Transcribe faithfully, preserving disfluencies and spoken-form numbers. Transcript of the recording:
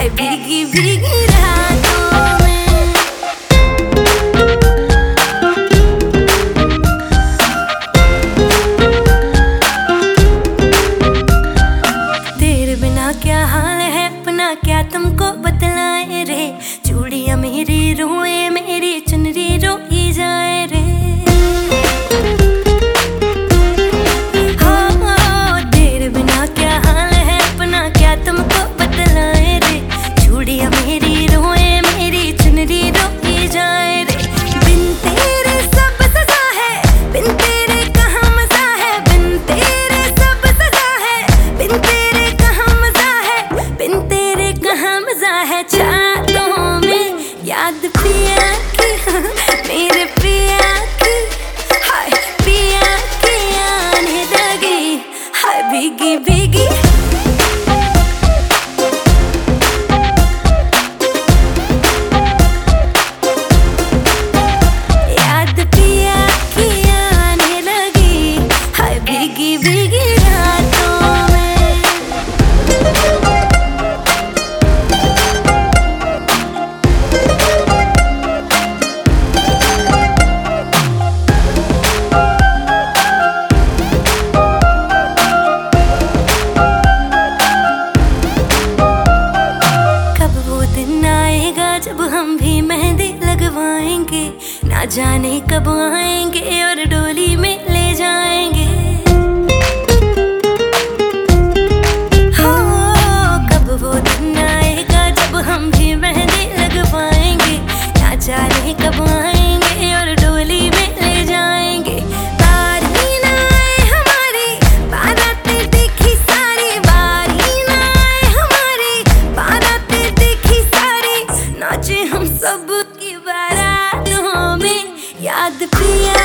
हाय भीगी भीगी रातों में। तेरे बिना क्या हाल है अपना क्या तुमको बतलाए रे, चूड़ियां मेरी रोए मेरी चुनरी रोई जाए रे। याद पिया की मेरे पिया की, हाय पिया की आने लगी, हाय भीगी भीगी। याद पिया की आने लगी, हाय भीगी भीगी रातों में। जब हम भी मेहंदी लगवाएंगे, ना जाने कब आएंगे और डोली में ले जाएंगे। हो कब वो दिन आएगा जब हम भी मेहंदी लगवाएंगे, ना जाने कब आएंगे और डोली में ले जाएंगे। बारी ना आए हमारी बारातें देखी सारी, बारी ना आए हमारी बारातें देखी सारी, नाचे हम सब की बारातों में। याद पिया